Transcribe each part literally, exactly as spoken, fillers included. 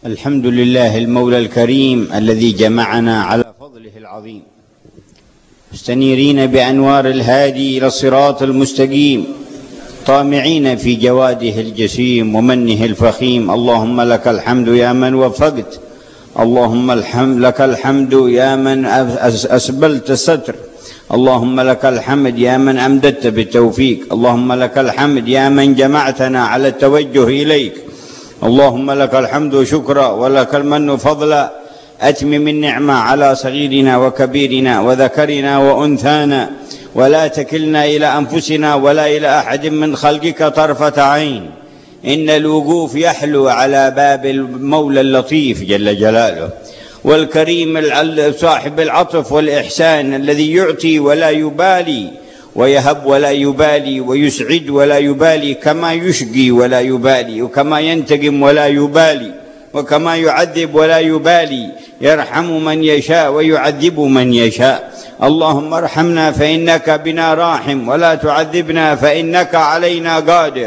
الحمد لله المولى الكريم الذي جمعنا على فضله العظيم، مستنيرين بأنوار الهادي إلى الصراط المستقيم، طامعين في جواده الجسيم ومنه الفخيم. اللهم لك الحمد يا من وفقت، اللهم الحمد لك الحمد يا من أسبلت الستر، اللهم لك الحمد يا من أمددت بالتوفيق، اللهم لك الحمد يا من جمعتنا على التوجه إليك، اللهم لك الحمد شكرا ولك المن فضلا. أتمم النعمة على صغيرنا وكبيرنا وذكرنا وأنثانا، ولا تكلنا إلى أنفسنا ولا إلى أحد من خلقك طرفة عين. إن الوقوف يحلو على باب المولى اللطيف جل جلاله والكريم صاحب العطف والإحسان، الذي يعطي ولا يبالي ويهب ولا يبالي ويسعد ولا يبالي، كما يشقي ولا يبالي، وكما ينتقم ولا يبالي، وكما يعذب ولا يبالي، يرحم من يشاء ويعذب من يشاء. اللهم ارحمنا فإنك بنا راحم، ولا تعذبنا فإنك علينا قادر.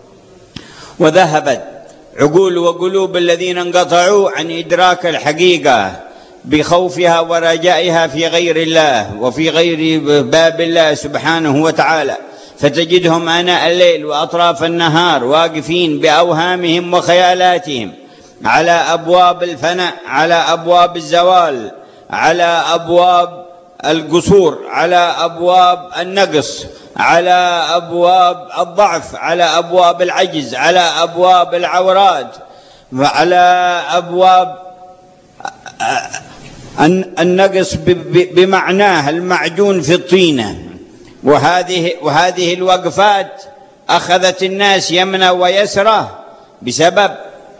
وذهبت عقول وقلوب الذين انقطعوا عن إدراك الحقيقة بخوفها ورجائها في غير الله وفي غير باب الله سبحانه وتعالى، فتجدهم آناء الليل وأطراف النهار واقفين بأوهامهم وخيالاتهم على أبواب الفناء، على أبواب الزوال، على أبواب القصور، على أبواب النقص، على أبواب الضعف، على أبواب العجز، على أبواب العورات، وعلى أبواب النقص بمعناه المعجون في الطينة. وهذه وهذه الوقفات أخذت الناس يمنى ويسرى بسبب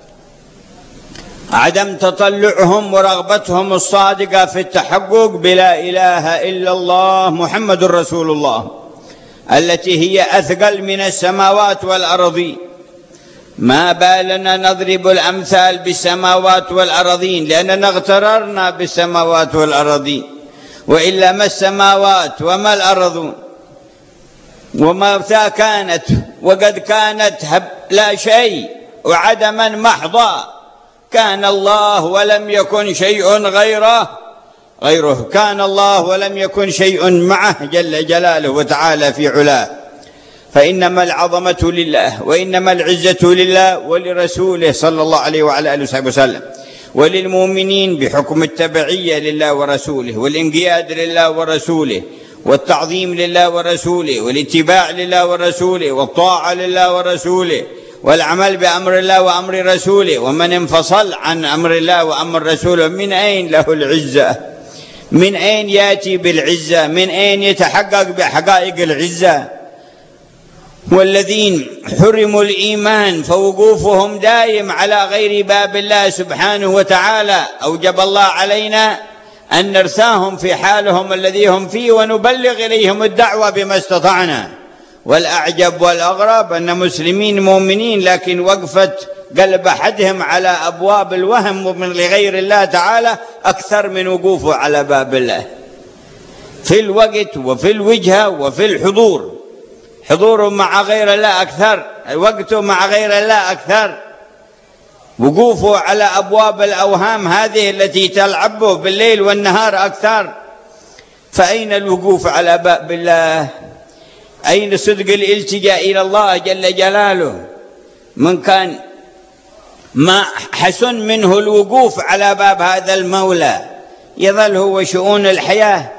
عدم تطلعهم ورغبتهم الصادقة في التحقق بلا إله إلا الله محمد رسول الله، التي هي أثقل من السماوات والأرضين. ما بالنا نضرب الأمثال بالسماوات والأرضين، لأننا اغتررنا بالسماوات والأرضين، وإلا ما السماوات وما الأرض وما كانت، وقد كانت لا شيء وعدما محضا. كان الله ولم يكن شيء غيره غيره كان الله ولم يكن شيء معه جل جلاله وتعالى في علاه. فإنما العظمة لله، وإنما العزة لله ولرسوله صلى الله عليه وعلى آله وصحبه وسلم، وللمؤمنين بحكم التبعية لله ورسوله، والانقياد لله ورسوله، والتعظيم لله ورسوله، والاتباع لله ورسوله، والطاعة لله ورسوله، والعمل بأمر الله وأمر رسوله. ومن انفصل عن أمر الله وأمر رسوله من أين له العزة؟ من أين يأتي بالعزة؟ من أين يتحقق بحقائق العزة؟ والذين حرموا الإيمان فوقوفهم دائم على غير باب الله سبحانه وتعالى، أوجب الله علينا أن نرثاهم في حالهم الذي هم فيه، ونبلغ إليهم الدعوة بما استطعنا. والأعجب والأغرب أن مسلمين مؤمنين لكن وقفت قلب أحدهم على أبواب الوهم ومن لغير الله تعالى أكثر من وقوفه على باب الله، في الوقت وفي الوجهة وفي الحضور. حضوره مع غير الله أكثر، وقته مع غير الله أكثر، وقوفه على أبواب الأوهام هذه التي تلعبه بالليل والنهار أكثر. فأين الوقوف على باب الله؟ أين صدق الالتجاء إلى الله جل جلاله؟ من كان ما حسن منه الوقوف على باب هذا المولى يظل هو شؤون الحياة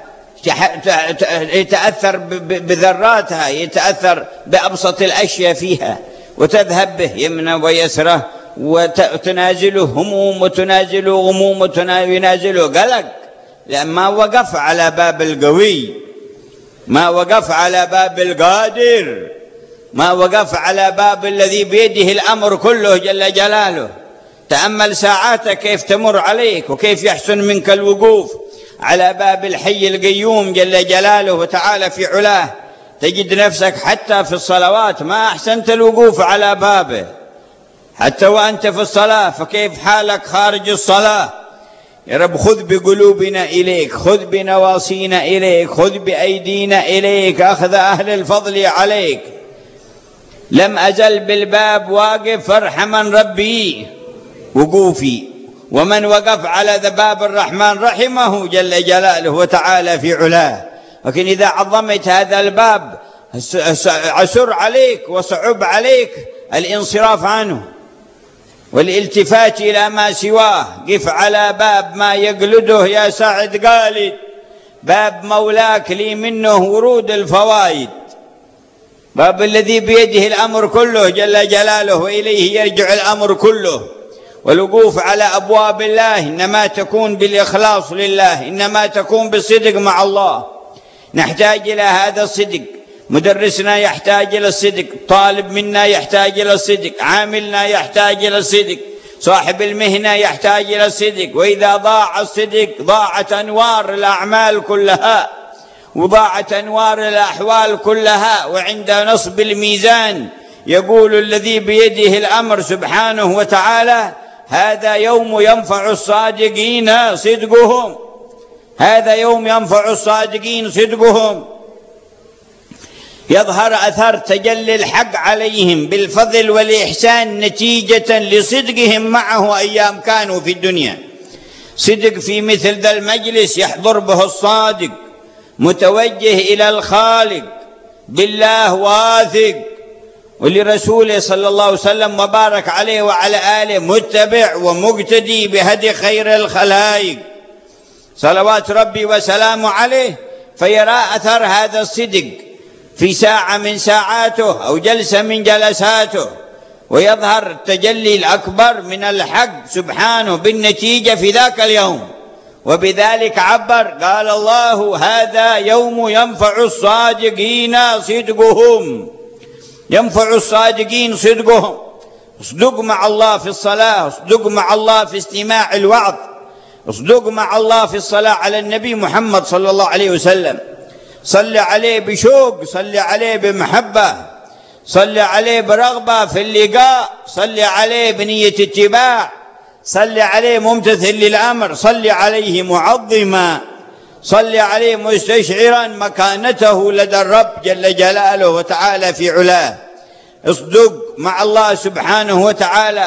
يتأثر بذراتها، يتأثر بأبسط الأشياء فيها، وتذهب به يمنى ويسرى، وتنازله هموم وتنازله غموم وينازله قلق، لما وقف على باب القوي، ما وقف على باب القادر، ما وقف على باب الذي بيده الأمر كله جل جلاله. تأمل ساعاتك كيف تمر عليك، وكيف يحسن منك الوقوف على باب الحي القيوم جل جلاله وتعالى في علاه. تجد نفسك حتى في الصلوات ما أحسنت الوقوف على بابه، حتى وأنت في الصلاة، فكيف حالك خارج الصلاة؟ يا رب خذ بقلوبنا إليك، خذ بنواصينا إليك، خذ بأيدينا إليك، أخذ أهل الفضل عليك. لم أزل بالباب واقف فارحمن ربي، وقوفي، ومن وقف على باب الرحمن رحمه جل جلاله وتعالى في علاه. لكن إذا عظمت هذا الباب عسر عليك وصعب عليك الانصراف عنه والالتفات إلى ما سواه. قف على باب ما يقلده يا سعد قالد، باب مولاك لي منه ورود الفوائد، باب الذي بيده الأمر كله جل جلاله وإليه يرجع الأمر كله. والوقوف على أبواب الله إنما تكون بالإخلاص لله، إنما تكون بالصدق مع الله. نحتاج إلى هذا الصدق، مدرسنا يحتاج إلى الصدق، طالب منا يحتاج إلى الصدق، عاملنا يحتاج إلى الصدق، صاحب المهنة يحتاج إلى الصدق. وإذا ضاع الصدق ضاعت أنوار الأعمال كلها وضاعت أنوار الأحوال كلها. وعند نصب الميزان يقول الذي بيده الأمر سبحانه وتعالى: هذا يوم ينفع الصادقين صدقهم، هذا يوم ينفع الصادقين صدقهم. يظهر أثر تجلي الحق عليهم بالفضل والإحسان نتيجة لصدقهم معه أيام كانوا في الدنيا. صدق في مثل ذا المجلس يحضر به الصادق متوجه إلى الخالق بالله واثق، ولرسوله صلى الله عليه وسلم وبارك عليه وعلى آله متبع ومقتدي بهدي خير الخلائق صلوات ربي وسلامه عليه، فيرى أثر هذا الصدق في ساعة من ساعاته أو جلسة من جلساته، ويظهر التجلي الأكبر من الحق سبحانه بالنتيجة في ذاك اليوم. وبذلك عبر قال الله: هذا يوم ينفع الصادقين صدقهم، ينفع الصادقين صدقهم. اصدق مع الله في الصلاة، اصدق مع الله في استماع الوعظ، اصدق مع الله في الصلاة على النبي محمد صلى الله عليه وسلم. صل عليه بشوق، صل عليه بمحبة، صل عليه برغبة في اللقاء، صل عليه بنية اتباع، صل عليه ممتثل للأمر، صل عليه معظما، صل عليه مستشعرا مكانته لدى الرب جل جلاله وتعالى في علاه. اصدق مع الله سبحانه وتعالى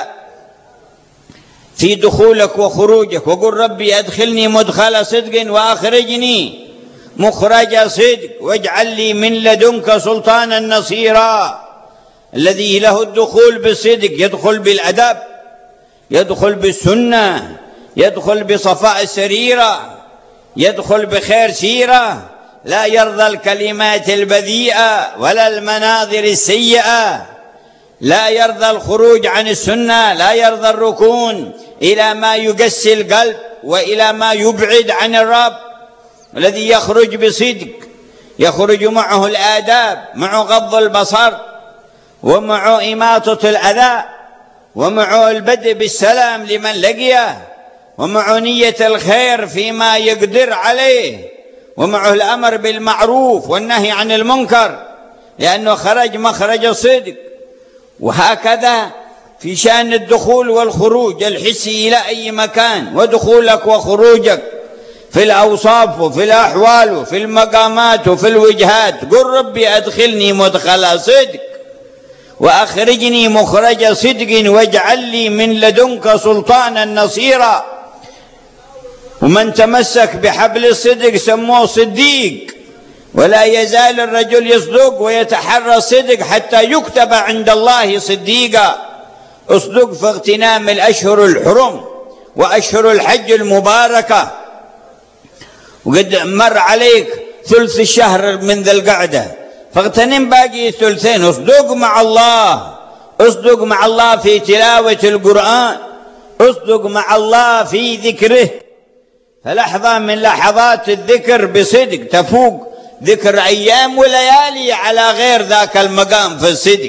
في دخولك وخروجك، وقل: ربي أدخلني مدخل صدق وأخرجني مخرج صدق واجعل لي من لدنك سلطانا نصيرا. الذي له الدخول بالصدق يدخل بالأدب، يدخل بالسنة، يدخل بصفاء السريرة، يدخل بخير سيرة، لا يرضى الكلمات البذيئة ولا المناظر السيئة، لا يرضى الخروج عن السنة، لا يرضى الركون إلى ما يقسي القلب وإلى ما يبعد عن الرب. الذي يخرج بصدق يخرج معه الآداب، معه غض البصر، ومعه إماطة الأذى، ومعه البدء بالسلام لمن لقيه، ومعه نية الخير فيما يقدر عليه، ومعه الأمر بالمعروف والنهي عن المنكر، لأنه خرج مخرج الصدق. وهكذا في شأن الدخول والخروج الحسي إلى أي مكان، ودخولك وخروجك في الأوصاف وفي الأحوال وفي المقامات وفي الوجهات. قل: ربي أدخلني مدخل صدق وأخرجني مخرج صدق واجعل لي من لدنك سلطانا نصيرا. ومن تمسك بحبل الصدق سموه صديق، ولا يزال الرجل يصدق ويتحرى الصدق حتى يكتب عند الله صديقا. اصدق في اغتنام الأشهر الحرم وأشهر الحج المباركة، وقد مر عليك ثلث الشهر من ذي القعدة، فاغتنم باقي الثلثين. اصدق مع الله، اصدق مع الله في تلاوة القرآن، اصدق مع الله في ذكره. فلحظة من لحظات الذكر بصدق تفوق ذكر أيام وليالي على غير ذاك المقام في الصدق.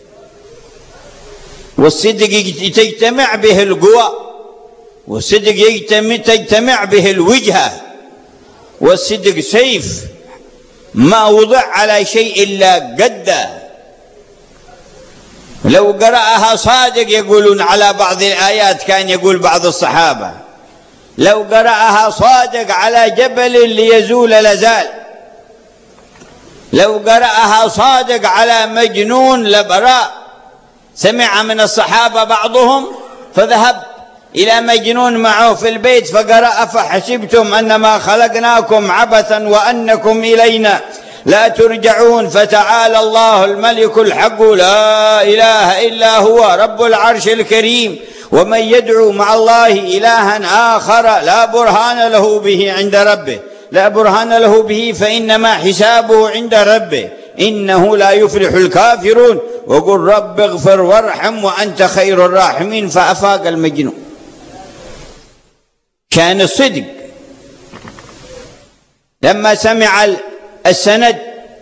والصدق تجتمع به القوى، والصدق تجتمع به الوجهة، والصدق سيف ما وضع على شيء إلا قده. لو قرأها صادق يقولون على بعض الآيات كان يقول بعض الصحابة: لو قرأها صادق على جبل ليزول لزال، لو قرأها صادق على مجنون لبراء. سمع من الصحابة بعضهم فذهب إلى مجنون معه في البيت فقرأ أفحسبتم أنما خلقناكم عبثا وأنكم إلينا لا ترجعون فتعالى الله الملك الحق لا إله إلا هو رب العرش الكريم ومن يدعو مع الله إلها آخر لا برهان له به عند ربه لا برهان له به فإنما حسابه عند ربه إنه لا يفلح الكافرون وقل رب اغفر وارحم وأنت خير الراحمين. فأفاق المجنون. كان الصدق لما سمع السند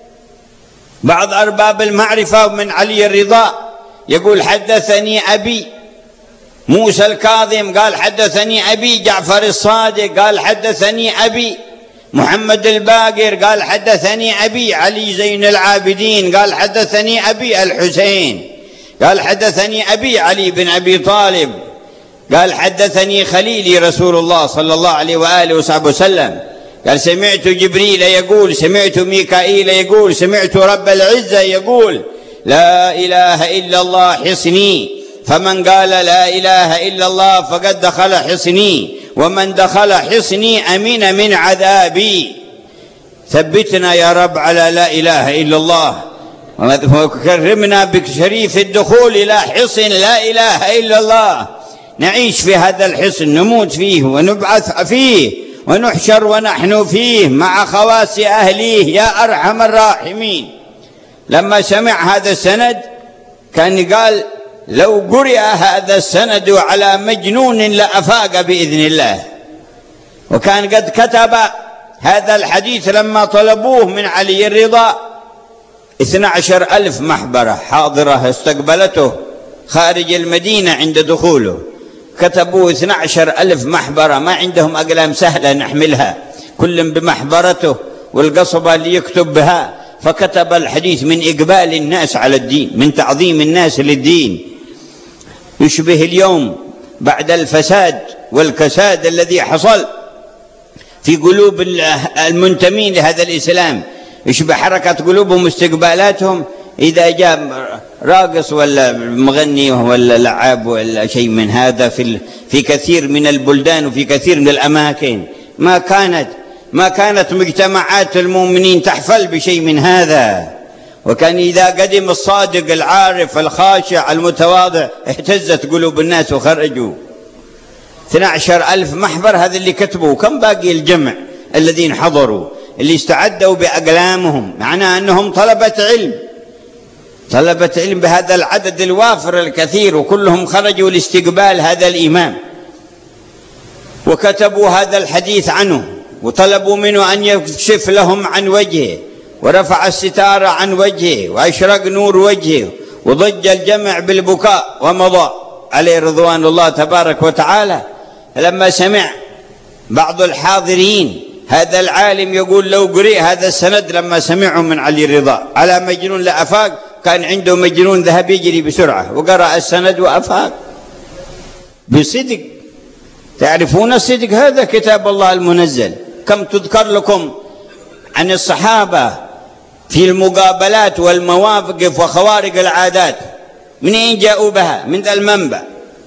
بعض أرباب المعرفة من علي الرضا يقول حدثني أبي موسى الكاظم قال حدثني أبي جعفر الصادق قال حدثني أبي محمد الباقر قال حدثني أبي علي زين العابدين قال حدثني أبي الحسين قال حدثني أبي علي بن أبي طالب قال حدثني خليلي رسول الله صلى الله عليه وآله وصحبه وسلم قال سمعت جبريل يقول سمعت ميكائيل يقول سمعت رب العزة يقول لا إله إلا الله حصني فمن قال لا إله إلا الله فقد دخل حصني ومن دخل حصني أمن من عذابي. ثبتنا يا رب على لا إله إلا الله وكرمنا بشريف الدخول إلى حصن لا إله إلا الله نعيش في هذا الحصن نموت فيه ونبعث فيه ونحشر ونحن فيه مع خواص أهليه يا أرحم الراحمين. لما سمع هذا السند كان قال لو قرئ هذا السند على مجنون لأفاق بإذن الله. وكان قد كتب هذا الحديث لما طلبوه من علي الرضا اثنى عشر ألف محبرة حاضرة استقبلته خارج المدينة عند دخوله كتبوا اثنى عشر ألف محبرة ما عندهم أقلام سهلة نحملها كل بمحبرته والقصبة اللي يكتب بها فكتب الحديث من إقبال الناس على الدين من تعظيم الناس للدين. يشبه اليوم بعد الفساد والكساد الذي حصل في قلوب المنتمين لهذا الإسلام يشبه حركة قلوبهم واستقبالاتهم إذا جاء راقص ولا مغني ولا لعاب ولا شيء من هذا في في كثير من البلدان وفي كثير من الأماكن ما كانت ما كانت مجتمعات المؤمنين تحفل بشيء من هذا. وكان إذا قدم الصادق العارف الخاشع المتواضع اهتزت قلوب الناس وخرجوا. اثنى عشر ألف محبر هذا اللي كتبوا. كم باقي الجمع الذين حضروا اللي استعدوا بأقلامهم معناه أنهم طلبة علم طلبة علم بهذا العدد الوافر الكثير وكلهم خرجوا لاستقبال هذا الإمام وكتبوا هذا الحديث عنه وطلبوا منه أن يكشف لهم عن وجهه ورفع الستار عن وجهه وأشرق نور وجهه وضج الجمع بالبكاء ومضى عليه رضوان الله تبارك وتعالى. لما سمع بعض الحاضرين هذا العالم يقول لو قرئ هذا السند لما سمعه من علي الرضا على مجنون لأفاق كان عنده مجنون ذهب يجري بسرعة وقرأ السند وأفاق بصدق. تعرفون الصدق هذا كتاب الله المنزل. كم تذكر لكم عن الصحابة في المقابلات والمواقف وخوارق العادات منين جاءوا بها؟ من ذا المنبع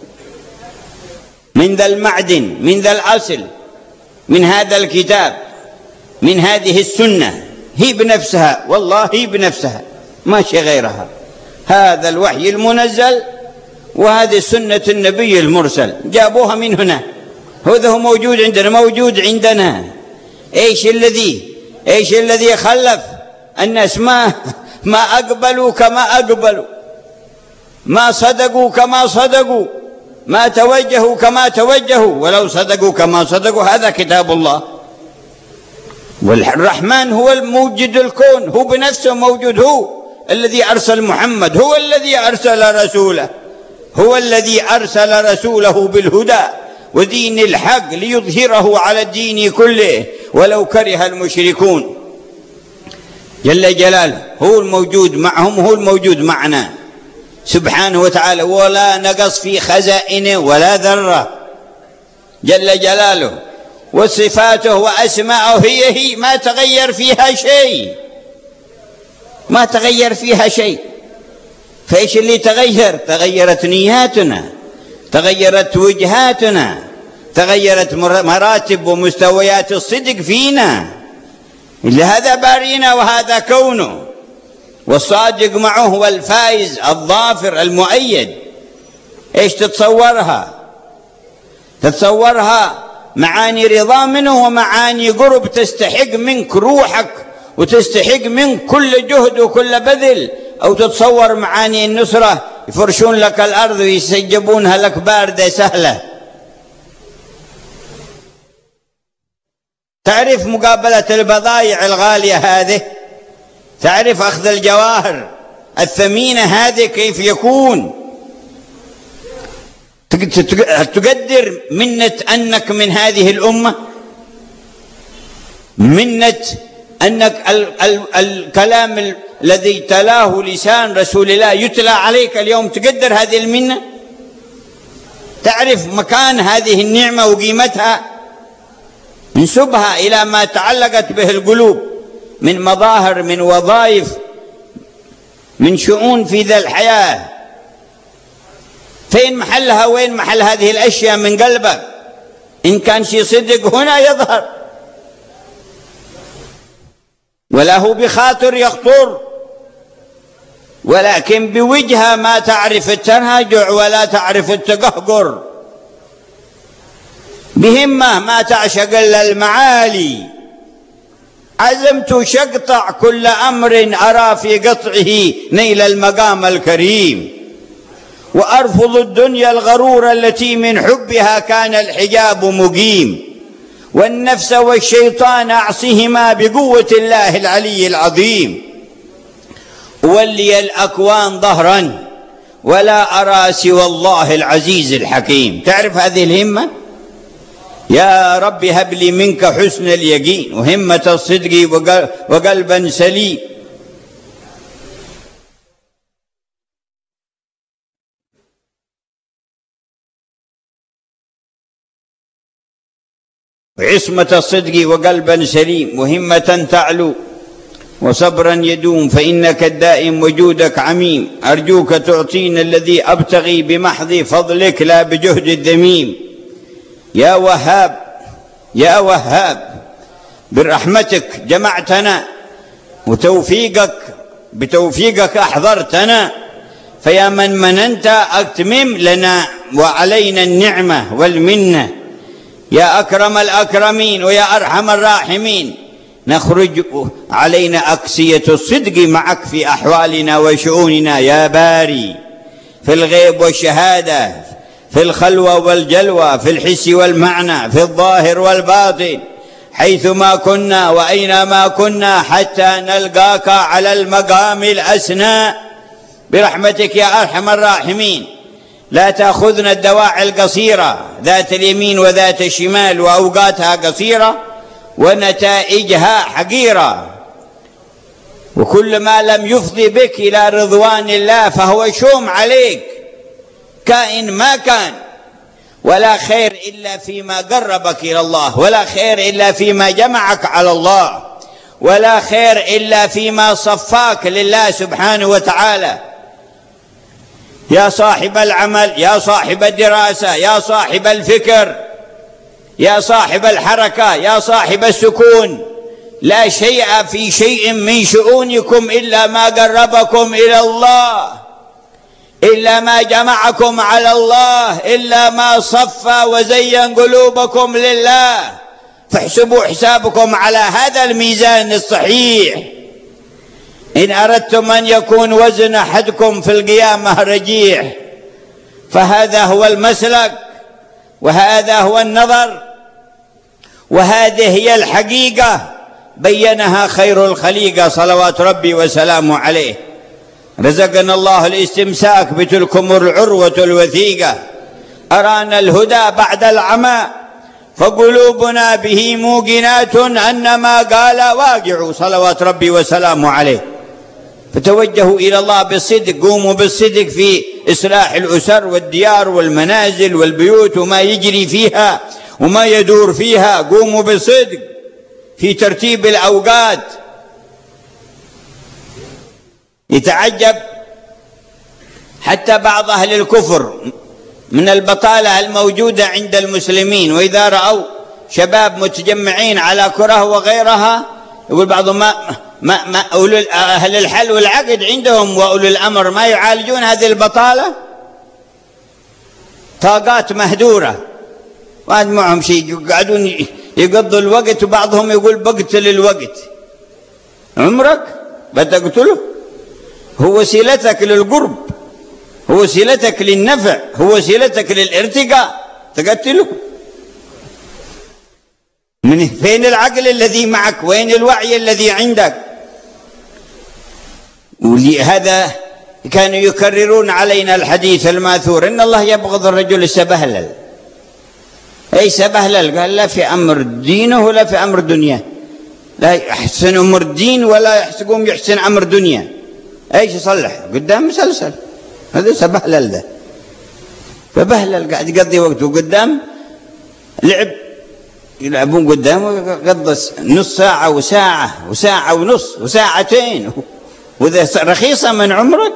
من ذا المعدن من ذا الأصل من هذا الكتاب من هذه السنة هي بنفسها والله هي بنفسها ماشي غيرها. هذا الوحي المنزل وهذه سنة النبي المرسل جابوها من هنا. هذا هو موجود عندنا موجود عندنا. ايش الذي ايش الذي خلف الناس ما ما أقبلوا كما أقبلوا ما صدقوا كما صدقوا ما توجهوا كما توجهوا ولو صدقوا كما صدقوا. هذا كتاب الله. والرحمن هو الموجد الكون هو بنفسه موجود هو الذي أرسل محمد هو الذي أرسل رسوله هو الذي أرسل رسوله بالهدى ودين الحق ليظهره على الدين كله ولو كره المشركون. جل جلاله هو الموجود معهم هو الموجود معنا سبحانه وتعالى ولا نقص في خزائنه ولا ذرة جل جلاله. وصفاته وأسماءه هي هي ما تغير فيها شيء ما تغير فيها شيء. فإيش اللي تغير؟ تغيرت نياتنا تغيرت وجهاتنا، تغيرت مراتب ومستويات الصدق فينا. لهذا بارينا وهذا كونه، والصادق معه هو الفائز الظافر المؤيد. ايش تتصورها؟ تتصورها معاني رضا منه ومعاني قرب تستحق منك روحك وتستحق منك كل جهد وكل بذل، أو تتصور معاني النصرة يفرشون لك الأرض ويسجبونها لك باردة سهلة. تعرف مقابلة البضائع الغالية هذه، تعرف أخذ الجواهر الثمينة هذه كيف يكون، تقدر منة أنك من هذه الأمة، منة أنك ال ال الكلام الذي تلاه لسان رسول الله يتلى عليك اليوم، تقدر هذه المنة؟ تعرف مكان هذه النعمة وقيمتها؟ انسبها إلى ما تعلقت به القلوب من مظاهر، من وظائف، من شؤون في ذا الحياة. فين محلها؟ وين محل هذه الأشياء من قلبك؟ إن كان شيء صدق هنا يظهر، ولا هو بخاطر يخطر، ولكن بوجهة ما تعرف التنهجع ولا تعرف التقهقر، بهمة ما تعشق إلا المعالي. عزمت شقطع كل أمر أرى في قطعه نيل المقام الكريم، وأرفض الدنيا الغرور التي من حبها كان الحجاب مقيم، والنفس والشيطان أعصهما بقوة الله العلي العظيم، ولي الأكوان ظهرا ولا أرى سوى الله العزيز الحكيم. تعرف هذه الهمة؟ يا رب هب لي منك حسن اليقين وهمة الصدق وقلبا سليم. وعصمة الصدق وقلبا سليم، وهمة تعلو وصبرا يدوم، فإنك الدائم وجودك عميم. أرجوك تعطينا الذي أبتغي بمحض فضلك لا بجهد الذميم. يا وهاب يا وهاب برحمتك جمعتنا، وتوفيقك بتوفيقك أحضرتنا، فيا من مننت أتمم لنا وعلينا النعمة والمنة. يا أكرم الأكرمين ويا أرحم الراحمين، نخرج علينا أكسية الصدق معك في أحوالنا وشؤوننا يا باري، في الغيب والشهادة، في الخلوة والجلوة، في الحس والمعنى، في الظاهر والباطن، حيثما كنا وأينما كنا، حتى نلقاك على المقام الأسنى برحمتك يا أرحم الراحمين. لا تأخذنا الدواعي القصيرة ذات اليمين وذات الشمال، وأوقاتها قصيرة ونتائجها حقيرة، وكل ما لم يفضي بك إلى رضوان الله فهو شوم عليك، كائن ما كان، ولا خير إلا فيما قربك إلى الله، ولا خير إلا فيما جمعك على الله، ولا خير إلا فيما صفاك لله سبحانه وتعالى. يا صاحب العمل، يا صاحب الدراسة، يا صاحب الفكر، يا صاحب الحركة، يا صاحب السكون، لا شيء في شيء من شؤونكم إلا ما قربكم إلى الله، إلا ما جمعكم على الله، إلا ما صفى وزين قلوبكم لله. فاحسبوا حسابكم على هذا الميزان الصحيح. إن أردتم أن يكون وزن أحدكم في القيامة رجيح، فهذا هو المسلك، وهذا هو النظر، وهذه هي الحقيقة بينها خير الخليقة صلوات ربي وسلامه عليه. رزقنا الله الاستمساك بتلكم العروة الوثيقة، أرانا الهدى بعد العمى، فقلوبنا به موقنات أن ما قال واقع صلوات ربي وسلامه عليه. فتوجهوا إلى الله بالصدق، قوموا بالصدق في إصلاح الأسر والديار والمنازل والبيوت وما يجري فيها وما يدور فيها، قوموا بالصدق في ترتيب الأوقات. يتعجب حتى بعض أهل الكفر من البطالة الموجودة عند المسلمين. وإذا رأوا شباب متجمعين على كرة وغيرها يقول بعضهم ما ما ما أولو أهل الحل والعقد عندهم وأولو الأمر ما يعالجون هذه البطالة. طاقات مهدورة وهذا معهم شيء يقعدون يقضوا الوقت، وبعضهم يقول بقتل الوقت. عمرك بتقتله؟ هو وسيلتك للقرب، هو وسيلتك للنفع، هو وسيلتك للارتقاء، تقتله؟ من فين العقل الذي معك؟ وين الوعي الذي عندك؟ ولهذا كانوا يكررون علينا الحديث الماثور إن الله يبغض الرجل السبهلل. أي سبهلل؟ قال لا في أمر دينه ولا في أمر دنيا، لا يحسن أمر دين ولا يحسقهم يحسن أمر دنيا. ايش يصلح قدام مسلسل؟ هذا سبهلل، ده فبهلل قاعد يقضي وقته قدام لعب، يلعبون قدامه قضى نص ساعة وساعة وساعة ونص وساعتين، وإذا رخيصة من عمرك،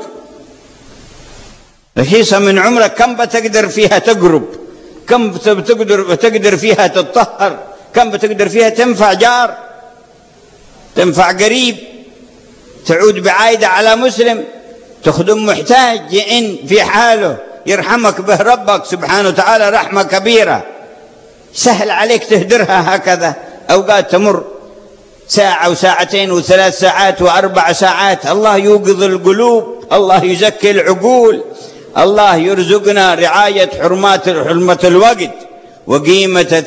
رخيصة من عمرك كم بتقدر فيها تقرب، كم بتقدر بتقدر فيها تتطهر، كم بتقدر فيها تنفع جار، تنفع قريب، تعود بعائدة على مسلم، تخدم محتاج يئن في حاله يرحمك به ربك سبحانه وتعالى رحمة كبيرة. سهل عليك تهدرها هكذا. أوقات تمر ساعة وساعتين وثلاث ساعات وأربع ساعات. الله يوقظ القلوب، الله يزكي العقول، الله يرزقنا رعاية حرمات حرمة الوقت وقيمة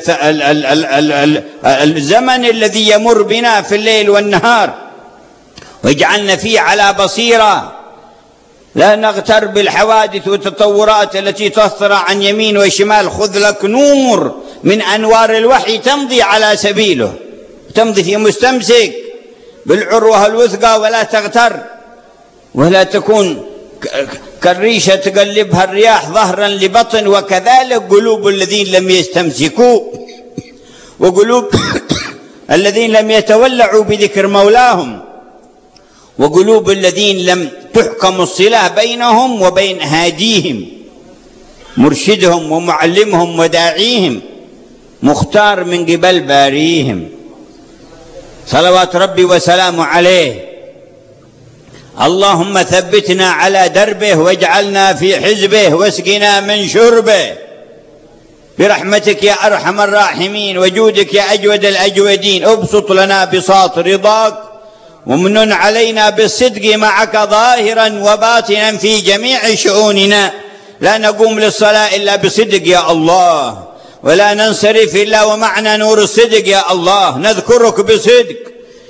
الزمن الذي يمر بنا في الليل والنهار، واجعلنا فيه على بصيرة، لا نغتر بالحوادث والتطورات التي تثر عن يمين وشمال. خذ لك نور من أنوار الوحي تمضي على سبيله، تمضي في مستمسك بالعروة الوثقى، ولا تغتر ولا تكون كالريشة تقلبها الرياح ظهرا لبطن. وكذلك قلوب الذين لم يستمسكوا وقلوب الذين لم يتولعوا بذكر مولاهم، وقلوب الذين لم تحكم الصلة بينهم وبين هاديهم مرشدهم ومعلمهم وداعيهم مختار من قبل باريهم صلوات ربي وسلامه عليه. اللهم ثبتنا على دربه واجعلنا في حزبه واسقنا من شربه برحمتك يا أرحم الراحمين وجودك يا أجود الأجودين. ابسط لنا بساط رضاك ومنن علينا بالصدق معك ظاهرا وباطنا في جميع شؤوننا. لا نقوم للصلاة إلا بصدق يا الله، ولا ننصرف إلا ومعنا نور الصدق يا الله. نذكرك بصدق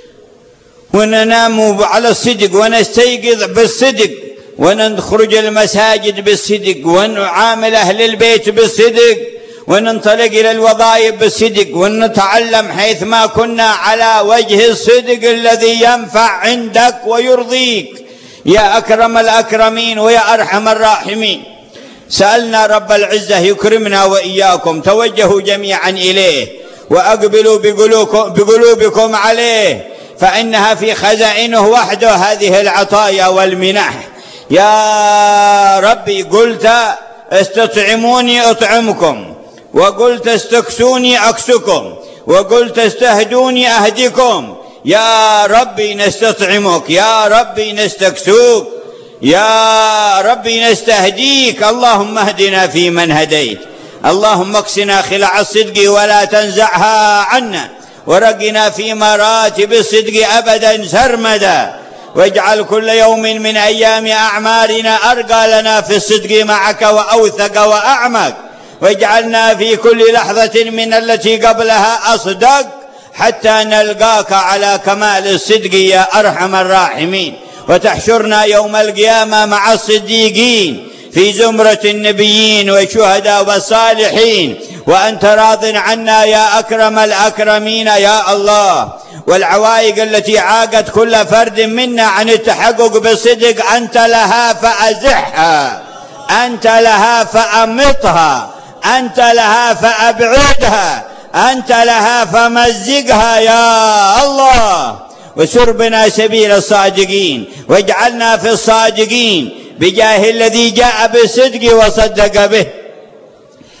وننام على الصدق ونستيقظ بالصدق ونخرج المساجد بالصدق ونعامل أهل البيت بالصدق وننطلق إلى الوظائف بالصدق ونتعلم حيث ما كنا على وجه الصدق الذي ينفع عندك ويرضيك يا أكرم الأكرمين ويا أرحم الراحمين. سألنا رب العزة يكرمنا وإياكم. توجهوا جميعا إليه وأقبلوا بقلوبكم عليه، فإنها في خزائنه وحده هذه العطايا والمنح. يا ربي قلت استطعموني أطعمكم، وقلت استكسوني أكسكم، وقلت استهدوني أهدكم. يا ربي نستطعمك، يا ربي نستكسوك، يا ربي نستهديك. اللهم اهدنا فيمن هديت، اللهم اكسنا خلع الصدق ولا تنزعها عنا، ورقنا في مراتب الصدق أبدا سرمدا، واجعل كل يوم من أيام أعمارنا أرقى لنا في الصدق معك وأوثق وأعمق، واجعلنا في كل لحظة من التي قبلها أصدق حتى نلقاك على كمال الصدق يا أرحم الراحمين، وتحشرنا يوم القيامة مع الصديقين في زمرة النبيين والشهداء والصالحين، وأنت راض عنا يا أكرم الأكرمين يا الله. والعوائق التي عاقت كل فرد منا عن التحقق بالصدق أنت لها فأزحها، أنت لها فأمطها، أنت لها فأبعدها، أنت لها فمزقها يا الله. وسر بنا سبيل الصادقين واجعلنا في الصادقين بجاه الذي جاء بالصدق وصدق به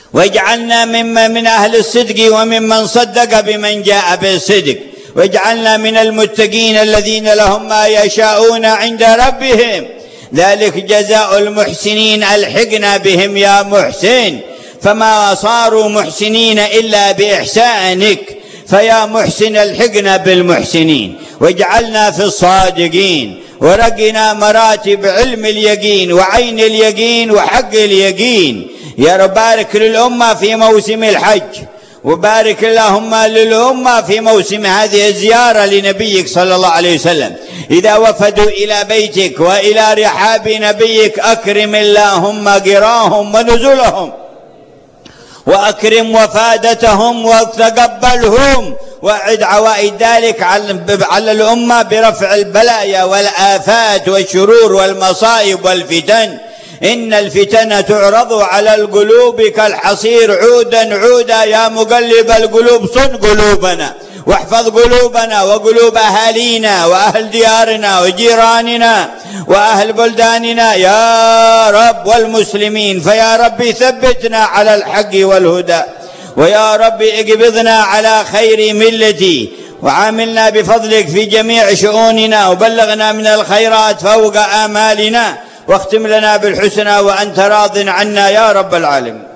واجعلنا ممن من أهل الصدق وممن صدق بمن جاء بالصدق، واجعلنا من المتقين الذين لهم ما يشاءون عند ربهم، ذلك جزاء المحسنين، ألحقنا بهم يا محسن، فما صاروا محسنين إلا بإحسانك، فيا محسن الحقنا بالمحسنين، واجعلنا في الصادقين، ورقنا مراتب علم اليقين وعين اليقين وحق اليقين. يا رب بارك للأمة في موسم الحج، وبارك اللهم للأمة في موسم هذه الزيارة لنبيك صلى الله عليه وسلم، إذا وفدوا إلى بيتك وإلى رحاب نبيك أكرم اللهم قراهم ونزلهم، وأكرم وفادتهم وتقبلهم، وأعد عوائد ذلك على الأمة برفع البلايا والآفات والشرور والمصائب والفتن. إن الفتن تعرض على القلوب كالحصير عودا عودا، يا مقلب القلوب صن قلوبنا، واحفظ قلوبنا وقلوب أهالينا وأهل ديارنا وجيراننا وأهل بلداننا يا رب، والمسلمين، فيا رب ثبتنا على الحق والهدى، ويا رب اقبضنا على خير ملتي، وعاملنا بفضلك في جميع شؤوننا، وبلغنا من الخيرات فوق آمالنا، واختم لنا بالحسنى وأنت راض عنا يا رب العالمين.